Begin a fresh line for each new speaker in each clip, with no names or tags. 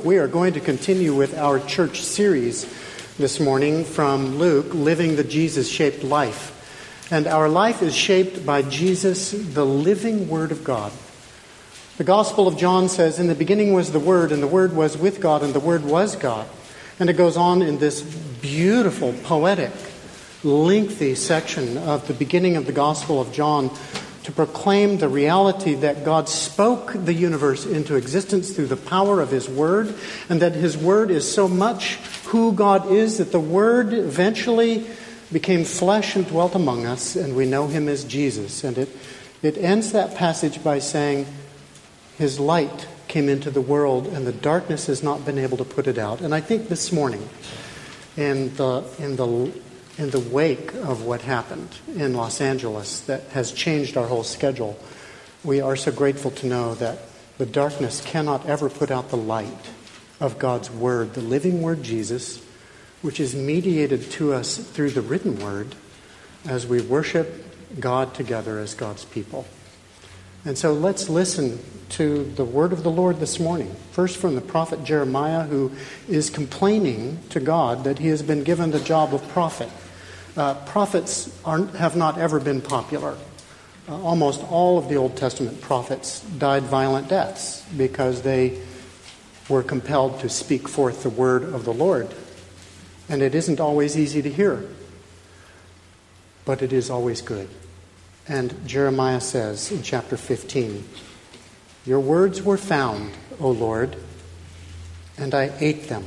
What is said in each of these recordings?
We are going to continue with our church series this morning from Luke, Living the Jesus-Shaped Life. And our life is shaped by Jesus, the living Word of God. The Gospel of John says, "In the beginning was the Word, and the Word was with God, and the Word was God." And it goes on in this beautiful, poetic, lengthy section of the beginning of the Gospel of John to proclaim the reality that God spoke the universe into existence through the power of His Word, and that His Word is so much who God is that the Word eventually became flesh and dwelt among us, and we know Him as Jesus. And it ends that passage by saying, His light came into the world, and the darkness has not been able to put it out. And I think this morning, in the wake of what happened in Los Angeles that has changed our whole schedule, we are so grateful to know that the darkness cannot ever put out the light of God's Word, the living Word Jesus, which is mediated to us through the written Word as we worship God together as God's people. And so let's listen to the word of the Lord this morning. First from the prophet Jeremiah, who is complaining to God that he has been given the job of prophet. Prophets have not ever been popular. Almost all of the Old Testament prophets died violent deaths because they were compelled to speak forth the word of the Lord. And it isn't always easy to hear, but it is always good. And Jeremiah says in chapter 15, "Your words were found, O Lord, and I ate them.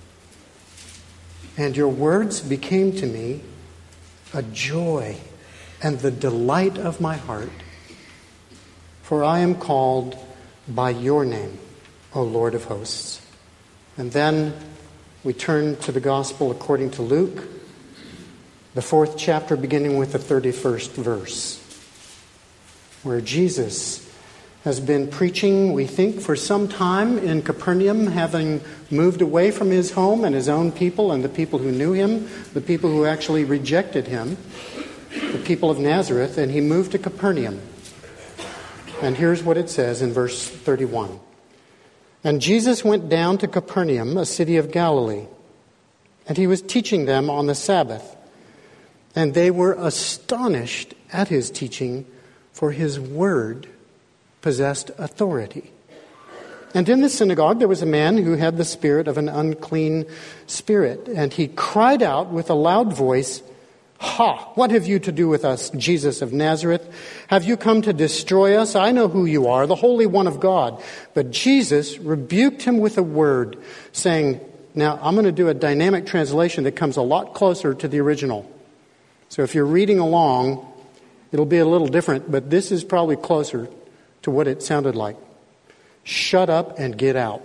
And your words became to me a joy and the delight of my heart. For I am called by your name, O Lord of hosts." And then we turn to the gospel according to Luke, the 4th chapter, beginning with the 31st verse, where Jesus has been preaching, we think, for some time in Capernaum, having moved away from his home and his own people and the people who knew him, the people who actually rejected him, the people of Nazareth, and he moved to Capernaum. And here's what it says in verse 31. "And Jesus went down to Capernaum, a city of Galilee, and he was teaching them on the Sabbath. And they were astonished at his teaching, for his word possessed authority. And in the synagogue there was a man who had the spirit of an unclean spirit. And he cried out with a loud voice, 'Ha! What have you to do with us, Jesus of Nazareth? Have you come to destroy us? I know who you are, the Holy One of God.' But Jesus rebuked him with a word, saying," now I'm going to do a dynamic translation that comes a lot closer to the original. So if you're reading along, it'll be a little different, but this is probably closer to what it sounded like. "Shut up and get out."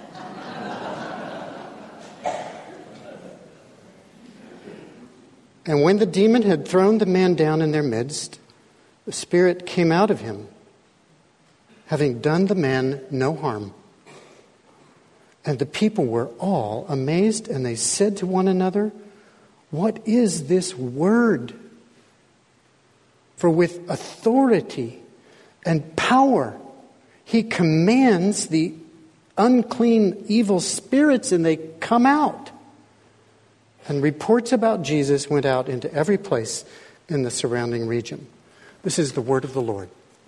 And when the demon had thrown the man down in their midst, the spirit came out of him, having done the man no harm. And the people were all amazed, and they said to one another, "What is this word? For with authority and power he commands the unclean, evil spirits, and they come out." And reports about Jesus went out into every place in the surrounding region. This is the word of the Lord.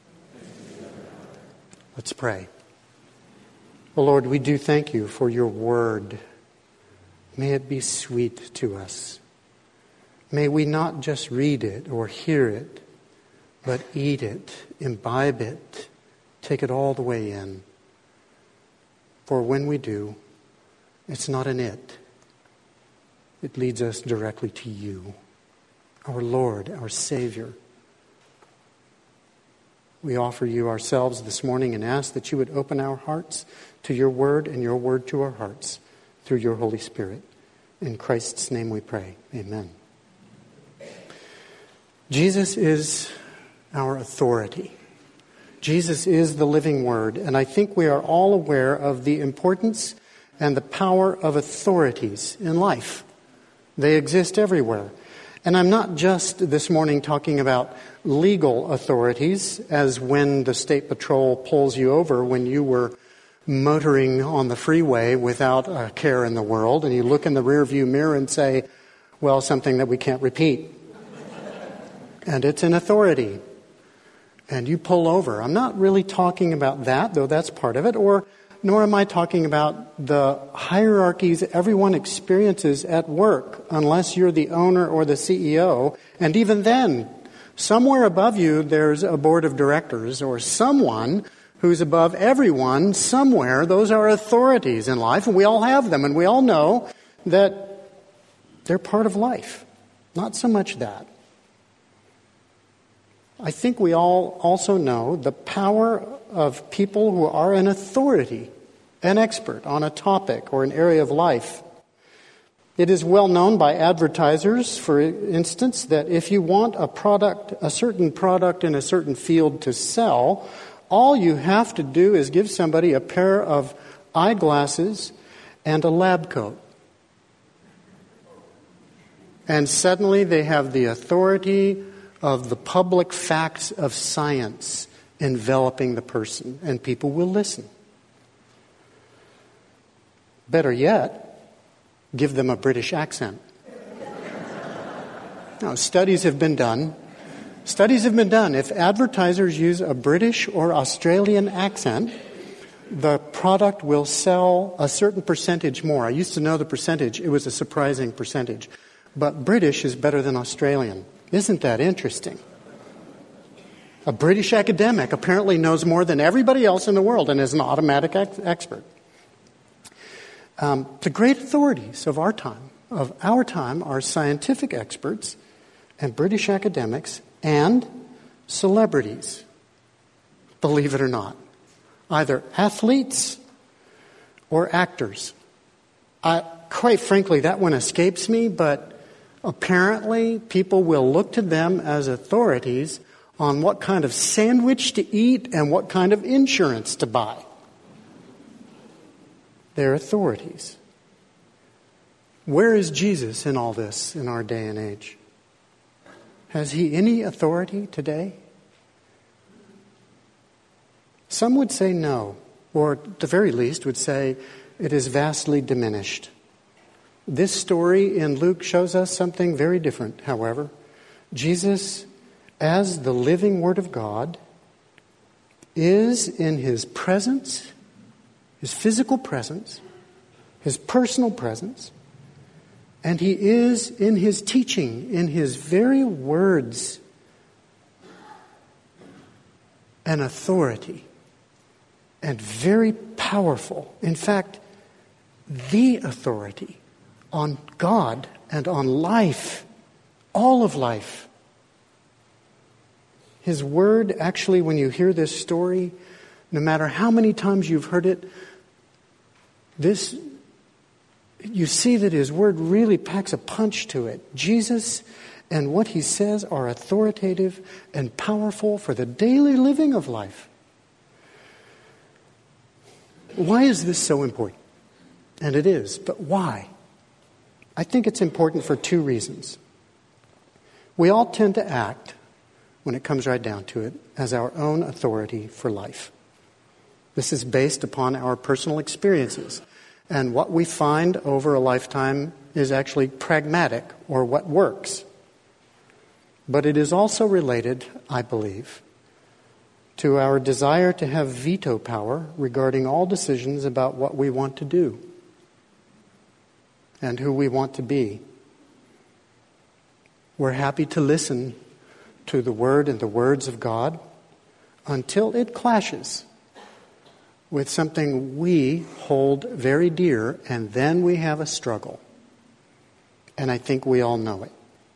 Let's pray. Oh Lord, we do thank you for your word. May it be sweet to us. May we not just read it or hear it, but eat it, imbibe it, take it all the way in. For when we do, it's not an it. It leads us directly to you, our Lord, our Savior. We offer you ourselves this morning and ask that you would open our hearts to your word and your word to our hearts through your Holy Spirit. In Christ's name we pray. Amen. Jesus is our authority. Jesus is the living word, and I think we are all aware of the importance and the power of authorities in life. They exist everywhere. And I'm not just this morning talking about legal authorities, as when the State Patrol pulls you over when you were motoring on the freeway without a care in the world, and you look in the rearview mirror and say, well, something that we can't repeat. And it's an authority. And you pull over. I'm not really talking about that, though that's part of it, nor am I talking about the hierarchies everyone experiences at work, unless you're the owner or the CEO. And even then, somewhere above you, there's a board of directors or someone who's above everyone somewhere. Those are authorities in life, and we all have them, and we all know that they're part of life. Not so much that. I think we all also know the power of people who are an authority, an expert on a topic or an area of life. It is well known by advertisers, for instance, that if you want a certain product in a certain field to sell, all you have to do is give somebody a pair of eyeglasses and a lab coat. And suddenly they have the authority of the public facts of science enveloping the person, and people will listen. Better yet, give them a British accent. Now, studies have been done. If advertisers use a British or Australian accent, the product will sell a certain percentage more. I used to know the percentage. It was a surprising percentage. But British is better than Australian. Isn't that interesting? A British academic apparently knows more than everybody else in the world and is an automatic expert. The great authorities of our time are scientific experts and British academics and celebrities, believe it or not. Either athletes or actors. Quite frankly, that one escapes me, but apparently people will look to them as authorities on what kind of sandwich to eat and what kind of insurance to buy. They're authorities. Where is Jesus in all this in our day and age? Has he any authority today? Some would say no, or at the very least would say it is vastly diminished. This story in Luke shows us something very different, however. Jesus, as the living Word of God, is in his presence, his physical presence, his personal presence, and he is in his teaching, in his very words, an authority, and very powerful. In fact, the authority on God and on life, all of life. His word, actually, when you hear this story, no matter how many times you've heard it, you see that his word really packs a punch to it. Jesus and what he says are authoritative and powerful for the daily living of life. Why is this so important? And it is, but why? I think it's important for two reasons. We all tend to act, when it comes right down to it, as our own authority for life. This is based upon our personal experiences. And what we find over a lifetime is actually pragmatic, or what works. But it is also related, I believe, to our desire to have veto power regarding all decisions about what we want to do and who we want to be. We're happy to listen to the Word and the words of God until it clashes with something we hold very dear, and then we have a struggle. And I think we all know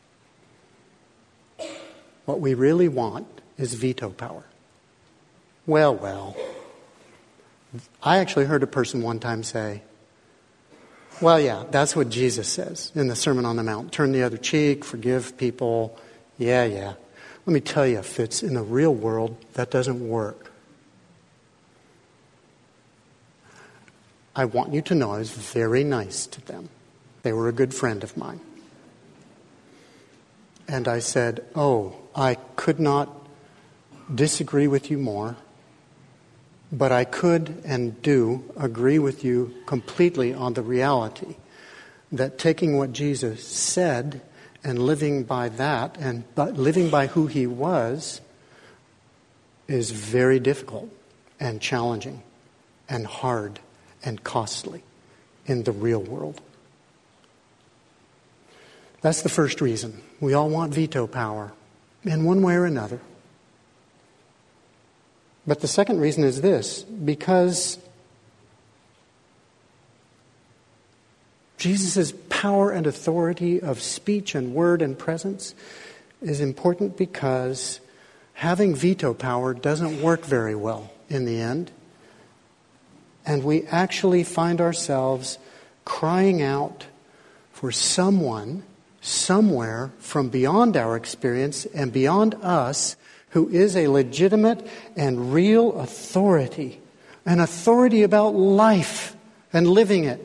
it. What we really want is veto power. Well. I actually heard a person one time say, well, yeah, that's what Jesus says in the Sermon on the Mount. Turn the other cheek, forgive people. Yeah. Let me tell you, Fitz, in the real world, that doesn't work. I want you to know I was very nice to them. They were a good friend of mine. And I said, I could not disagree with you more. But I could and do agree with you completely on the reality that taking what Jesus said and living by that and living by who he was is very difficult and challenging and hard and costly in the real world. That's the first reason. We all want veto power in one way or another. But the second reason is this: because Jesus' power and authority of speech and word and presence is important, because having veto power doesn't work very well in the end. And we actually find ourselves crying out for someone, somewhere from beyond our experience and beyond us, who is a legitimate and real authority, an authority about life and living it,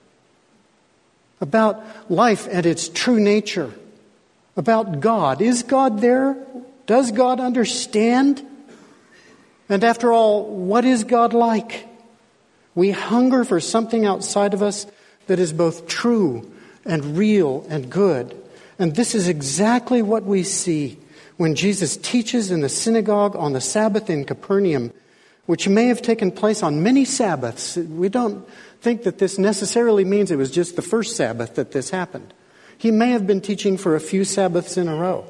about life and its true nature, about God. Is God there? Does God understand? And after all, what is God like? We hunger for something outside of us that is both true and real and good. And this is exactly what we see when Jesus teaches in the synagogue on the Sabbath in Capernaum, which may have taken place on many Sabbaths. We don't think that this necessarily means it was just the first Sabbath that this happened. He may have been teaching for a few Sabbaths in a row.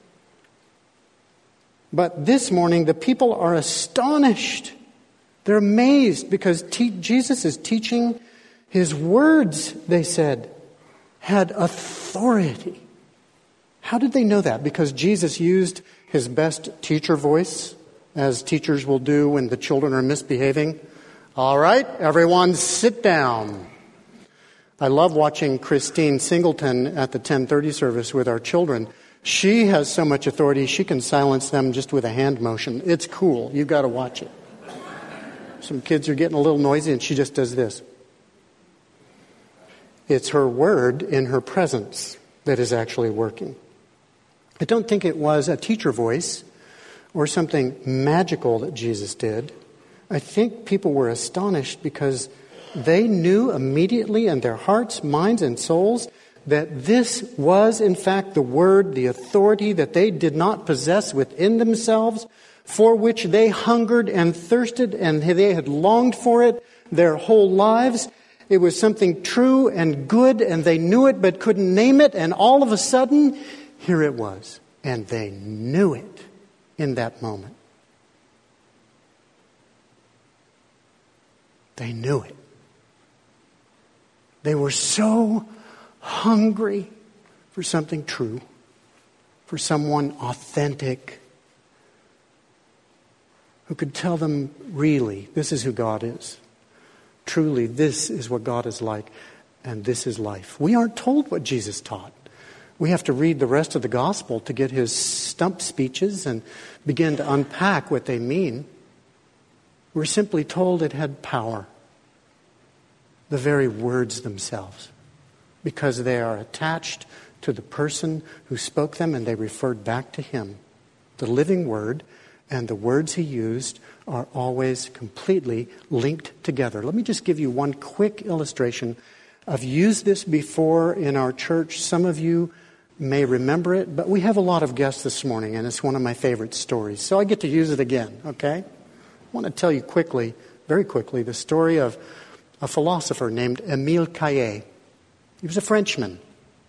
But this morning, the people are astonished. They're amazed because Jesus is teaching. His words, they said, had authority. How did they know that? Because Jesus used his best teacher voice, as teachers will do when the children are misbehaving. All right, everyone sit down. I love watching Christine Singleton at the 10:30 service with our children. She has so much authority, she can silence them just with a hand motion. It's cool. You've got to watch it. Some kids are getting a little noisy and she just does this. It's her word in her presence that is actually working. I don't think it was a teacher voice or something magical that Jesus did. I think people were astonished because they knew immediately in their hearts, minds, and souls that this was, in fact, the word, the authority that they did not possess within themselves, for which they hungered and thirsted, and they had longed for it their whole lives. It was something true and good, and they knew it but couldn't name it, and all of a sudden, here it was. And they knew it in that moment. They knew it. They were so hungry for something true, for someone authentic, who could tell them, really, this is who God is. Truly, this is what God is like, and this is life. We aren't told what Jesus taught. We have to read the rest of the gospel to get his stump speeches and begin to unpack what they mean. We're simply told it had power. The very words themselves. Because they are attached to the person who spoke them and they referred back to him. The living word and the words he used are always completely linked together. Let me just give you one quick illustration. I've used this before in our church. Some of you may remember it, but we have a lot of guests this morning, and it's one of my favorite stories. So I get to use it again, okay? I want to tell you quickly, very quickly, the story of a philosopher named Émile Caillet. He was a Frenchman,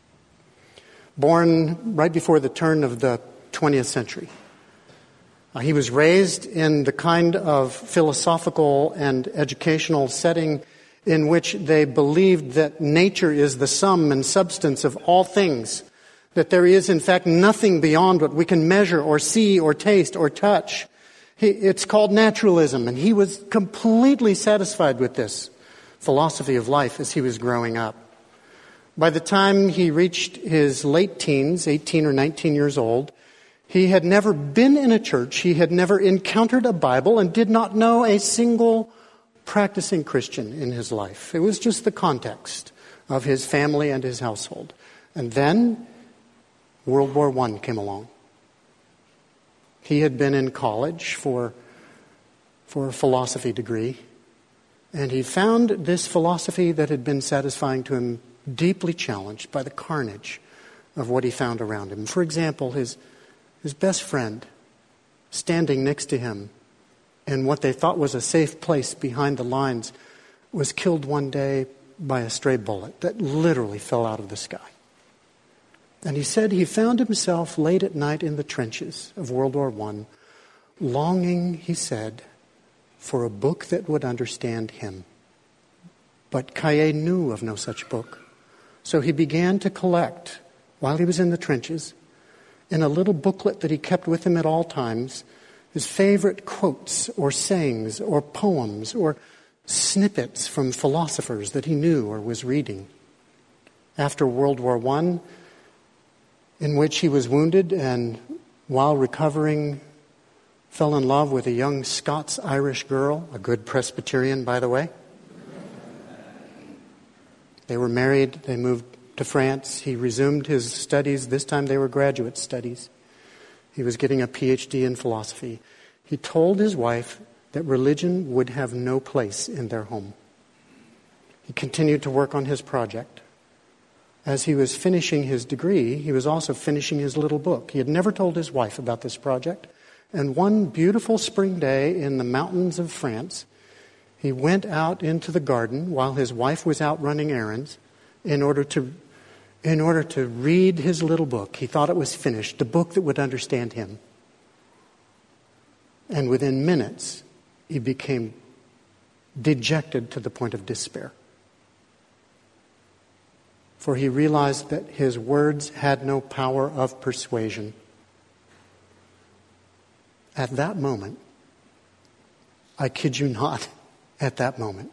born right before the turn of the 20th century. He was raised in the kind of philosophical and educational setting in which they believed that nature is the sum and substance of all things, that there is, in fact, nothing beyond what we can measure or see or taste or touch. It's called naturalism, and he was completely satisfied with this philosophy of life as he was growing up. By the time he reached his late teens, 18 or 19 years old, he had never been in a church, he had never encountered a Bible, and did not know a single practicing Christian in his life. It was just the context of his family and his household. And then World War I came along. He had been in college for for a philosophy degree. And he found this philosophy that had been satisfying to him deeply challenged by the carnage of what he found around him. For example, his best friend standing next to him in what they thought was a safe place behind the lines was killed one day by a stray bullet that literally fell out of the sky. And he said he found himself late at night in the trenches of World War I, longing, he said, for a book that would understand him. But Kaye knew of no such book. So he began to collect, while he was in the trenches, in a little booklet that he kept with him at all times, his favorite quotes or sayings or poems or snippets from philosophers that he knew or was reading. After World War I, in which he was wounded and while recovering fell in love with a young Scots-Irish girl, a good Presbyterian, by the way. They were married, they moved to France. He resumed his studies. This time they were graduate studies. He was getting a PhD in philosophy. He told his wife that religion would have no place in their home. He continued to work on his project. As he was finishing his degree, he was also finishing his little book. He had never told his wife about this project. And one beautiful spring day in the mountains of France, he went out into the garden while his wife was out running errands in order to read his little book. He thought it was finished, the book that would understand him. And within minutes, he became dejected to the point of despair. For he realized that his words had no power of persuasion. At that moment, I kid you not, at that moment,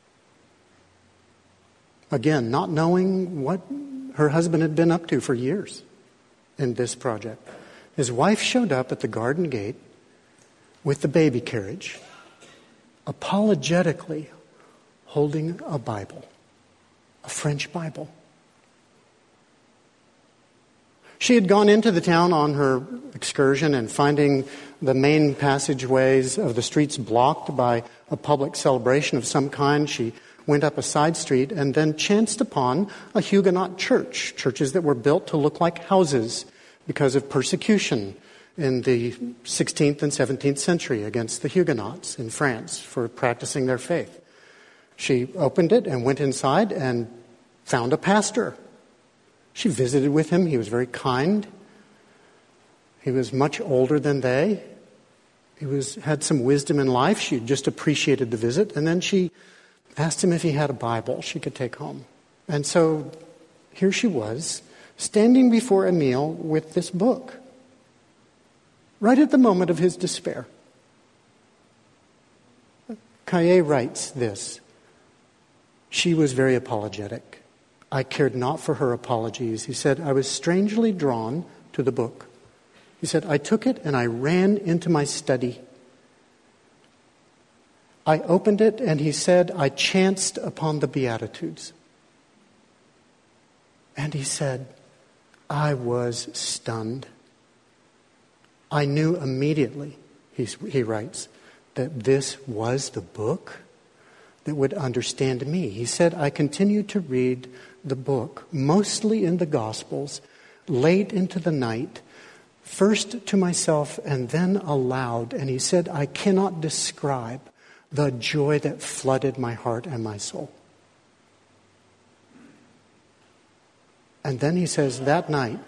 again, not knowing what her husband had been up to for years in this project, his wife showed up at the garden gate with the baby carriage, apologetically holding a Bible, a French Bible. She had gone into the town on her excursion and finding the main passageways of the streets blocked by a public celebration of some kind, she went up a side street and then chanced upon a Huguenot church, churches that were built to look like houses because of persecution in the 16th and 17th century against the Huguenots in France for practicing their faith. She opened it and went inside and found a pastor. She visited with him. He was very kind. He was much older than they. He had some wisdom in life. She just appreciated the visit. And then she asked him if he had a Bible she could take home. And so here she was, standing before Emile with this book, right at the moment of his despair. Kaye writes this: "She was very apologetic. I cared not for her apologies." He said, "I was strangely drawn to the book." He said, "I took it and I ran into my study. I opened it," and he said, "I chanced upon the Beatitudes." And he said, "I was stunned. I knew immediately," he writes, "that this was the book that would understand me." He said, "I continued to read the book, mostly in the Gospels, late into the night, first to myself and then aloud." And he said, "I cannot describe the joy that flooded my heart and my soul." And then he says, that night,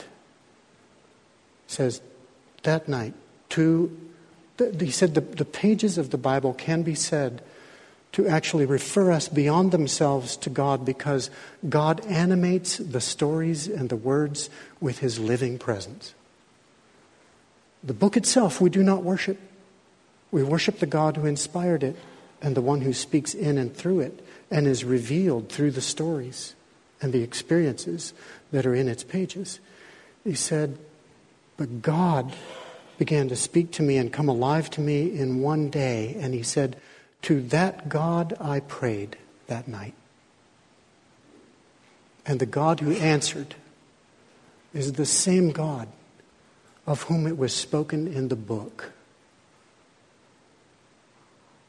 he said the pages of the Bible can be said to actually refer us beyond themselves to God, because God animates the stories and the words with his living presence. The book itself we do not worship. We worship the God who inspired it and the one who speaks in and through it and is revealed through the stories and the experiences that are in its pages. He said, but God began to speak to me and come alive to me in one day. And he said, to that God I prayed that night. And the God who answered is the same God of whom it was spoken in the book.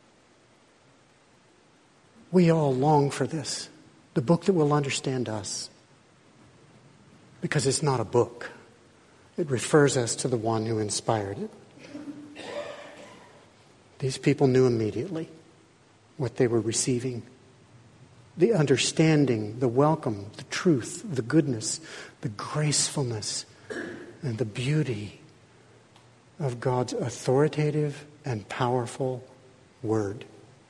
We all long for this, the book that will understand us. Because it's not a book. It refers us to the one who inspired it. These people knew immediately what they were receiving. The understanding, the welcome, the truth, the goodness, the gracefulness, and the beauty of God's authoritative and powerful word.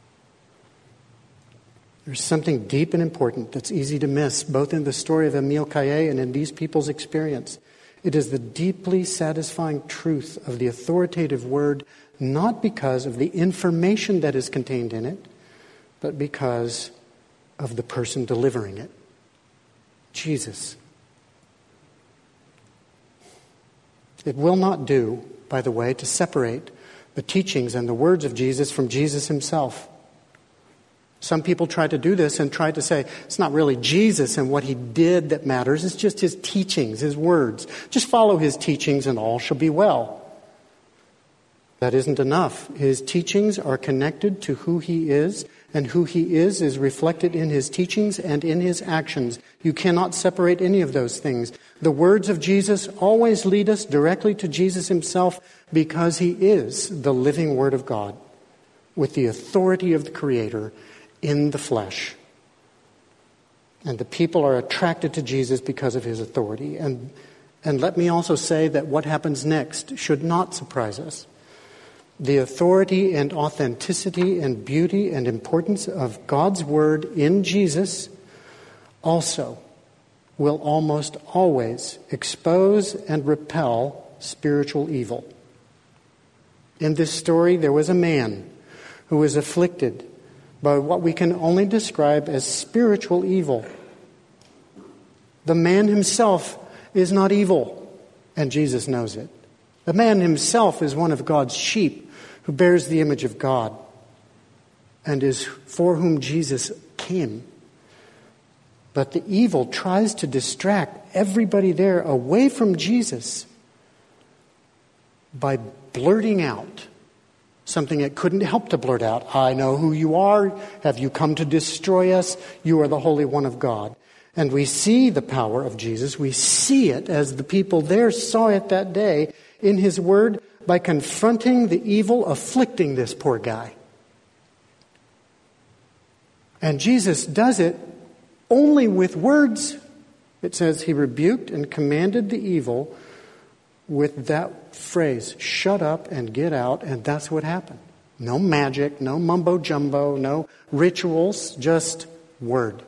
There's something deep and important that's easy to miss, both in the story of Emile Caillet and in these people's experience. It is the deeply satisfying truth of the authoritative word, not because of the information that is contained in it, but because of the person delivering it, Jesus. It will not do, by the way, to separate the teachings and the words of Jesus from Jesus himself. Some people try to do this and try to say, it's not really Jesus and what he did that matters, it's just his teachings, his words. Just follow his teachings and all shall be well. That isn't enough. His teachings are connected to who he is, and who he is reflected in his teachings and in his actions. You cannot separate any of those things. The words of Jesus always lead us directly to Jesus himself because he is the living Word of God with the authority of the Creator in the flesh. And the people are attracted to Jesus because of his authority. And let me also say that what happens next should not surprise us. The authority and authenticity and beauty and importance of God's Word in Jesus also will almost always expose and repel spiritual evil. In this story, there was a man who was afflicted by what we can only describe as spiritual evil. The man himself is not evil, and Jesus knows it. The man himself is one of God's sheep who bears the image of God and is for whom Jesus came. But the evil tries to distract everybody there away from Jesus by blurting out something it couldn't help to blurt out. I know who you are. Have you come to destroy us? You are the Holy One of God. And we see the power of Jesus. We see it as the people there saw it that day in his word by confronting the evil afflicting this poor guy. And Jesus does it only with words. It says he rebuked and commanded the evil with that phrase, shut up and get out, and that's what happened. No magic, no mumbo-jumbo, no rituals, just word.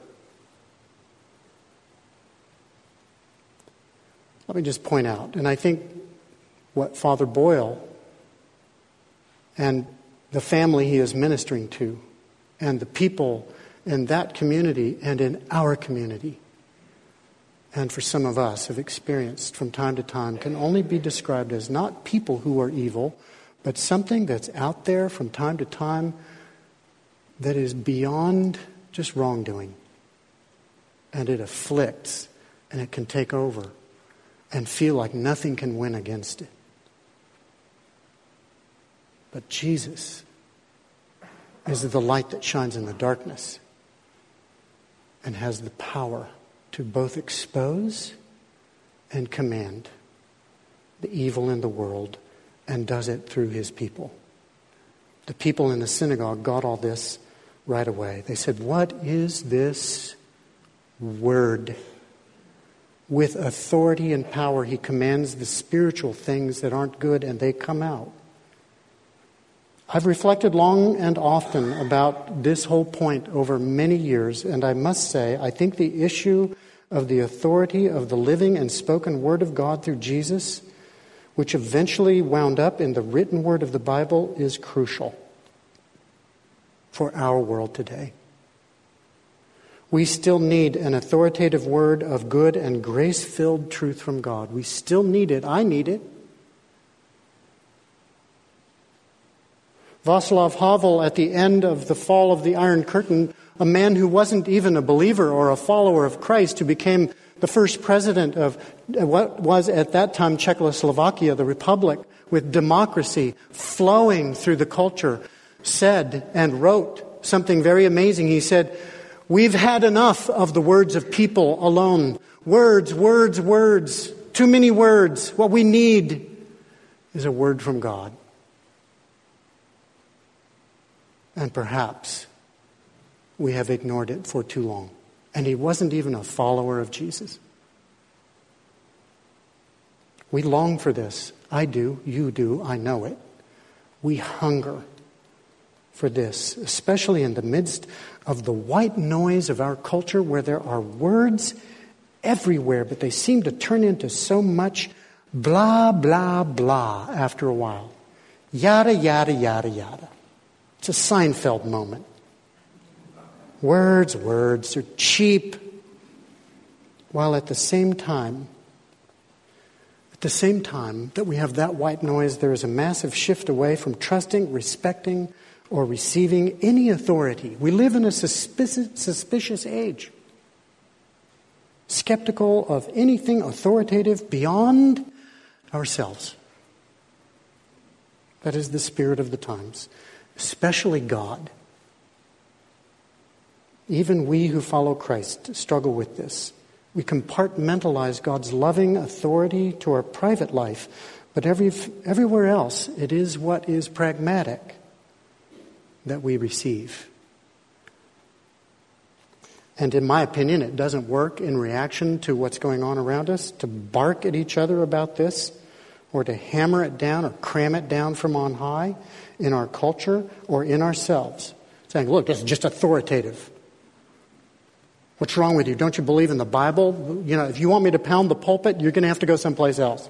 Let me just point out, and I think what Father Boyle and the family he is ministering to and the people in that community and in our community, and for some of us have experienced from time to time, can only be described as not people who are evil, but something that's out there from time to time that is beyond just wrongdoing. And it afflicts, and it can take over, and feel like nothing can win against it. But Jesus is the light that shines in the darkness and has the power to both expose and command the evil in the world, and does it through his people. The people in the synagogue got all this right away. They said, "What is this word?" With authority and power, he commands the spiritual things that aren't good, and they come out. I've reflected long and often about this whole point over many years, and I must say, I think the issue of the authority of the living and spoken Word of God through Jesus, which eventually wound up in the written Word of the Bible, is crucial for our world today. We still need an authoritative word of good and grace-filled truth from God. We still need it. I need it. Václav Havel, at the end of the fall of the Iron Curtain, a man who wasn't even a believer or a follower of Christ, who became the first president of what was at that time Czechoslovakia, the republic, with democracy flowing through the culture, said and wrote something very amazing. He said, "We've had enough of the words of people alone. Words, words, words. Too many words. What we need is a word from God." And perhaps we have ignored it for too long. And he wasn't even a follower of Jesus. We long for this. I do. You do. I know it. We hunger for this, especially in the midst of the white noise of our culture where there are words everywhere, but they seem to turn into so much blah, blah, blah after a while. Yada, yada, yada, yada. It's a Seinfeld moment. Words, words are cheap, while at the same time that we have that white noise, there is a massive shift away from trusting, respecting, or receiving any authority. We live in a suspicious age. Skeptical of anything authoritative beyond ourselves. That is the spirit of the times, especially God. Even we who follow Christ struggle with this. We compartmentalize God's loving authority to our private life, but everywhere else it is what is pragmatic that we receive. And in my opinion, it doesn't work in reaction to what's going on around us, to bark at each other about this, or to hammer it down or cram it down from on high in our culture or in ourselves, saying, look, this is just authoritative. What's wrong with you? Don't you believe in the Bible? You know, if you want me to pound the pulpit, you're going to have to go someplace else.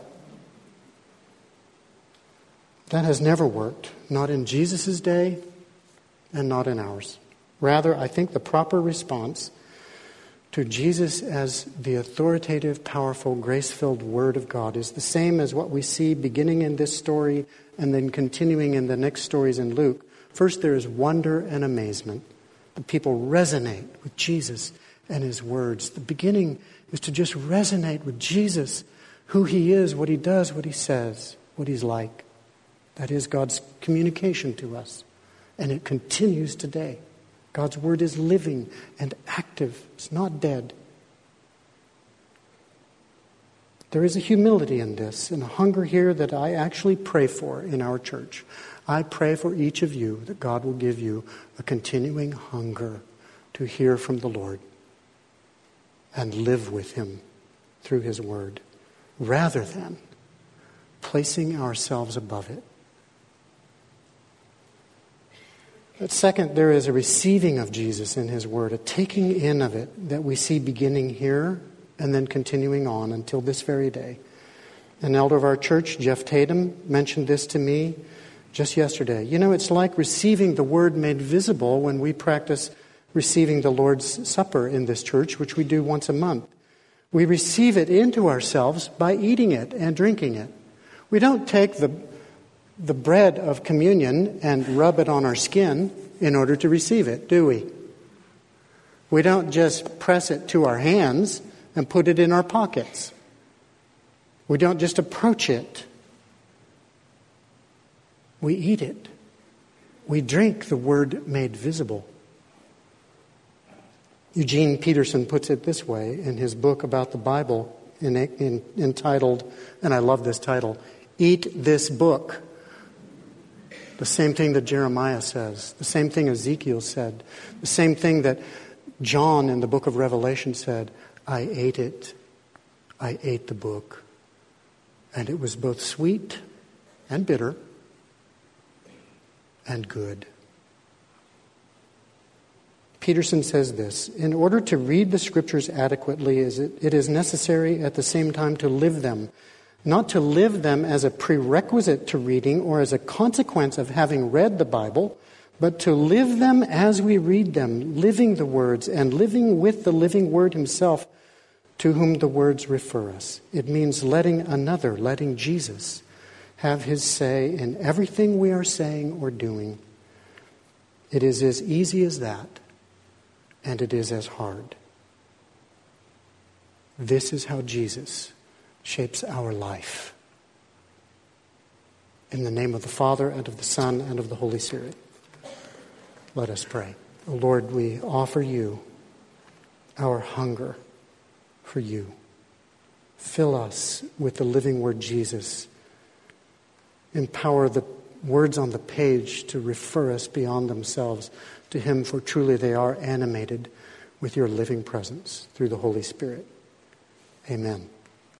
That has never worked, not in Jesus' day and not in ours. Rather, I think the proper response to Jesus as the authoritative, powerful, grace-filled Word of God is the same as what we see beginning in this story and then continuing in the next stories in Luke. First, there is wonder and amazement. The people resonate with Jesus and His words. The beginning is to just resonate with Jesus, who He is, what He does, what He says, what He's like. That is God's communication to us. And it continues today. God's Word is living and active. It's not dead. There is a humility in this and a hunger here that I actually pray for in our church. I pray for each of you that God will give you a continuing hunger to hear from the Lord and live with Him through His Word, rather than placing ourselves above it. But second, there is a receiving of Jesus in His Word, a taking in of it that we see beginning here and then continuing on until this very day. An elder of our church, Jeff Tatum, mentioned this to me just yesterday. You know, it's like receiving the Word made visible when we practice receiving the Lord's Supper in this church, which we do once a month. We receive it into ourselves by eating it and drinking it. We don't take the bread of communion and rub it on our skin in order to receive it, do we? We don't just press it to our hands and put it in our pockets. We don't just approach it. We eat it. We drink the Word made visible. Eugene Peterson puts it this way in his book about the Bible, entitled, and I love this title, Eat This Book. The same thing that Jeremiah says, the same thing Ezekiel said, the same thing that John in the book of Revelation said, I ate it. I ate the book. And it was both sweet and bitter and good. Peterson says this, in order to read the Scriptures adequately, it is necessary at the same time to live them. Not to live them as a prerequisite to reading or as a consequence of having read the Bible, but to live them as we read them, living the words and living with the living Word Himself to whom the words refer us. It means letting Jesus have His say in everything we are saying or doing. It is as easy as that, and it is as hard. This is how Jesus shapes our life. In the name of the Father, and of the Son, and of the Holy Spirit. Let us pray. O Lord, we offer you our hunger for you. Fill us with the living word Jesus. Empower the words on the page to refer us beyond themselves to him, for truly they are animated with your living presence through the Holy Spirit. Amen.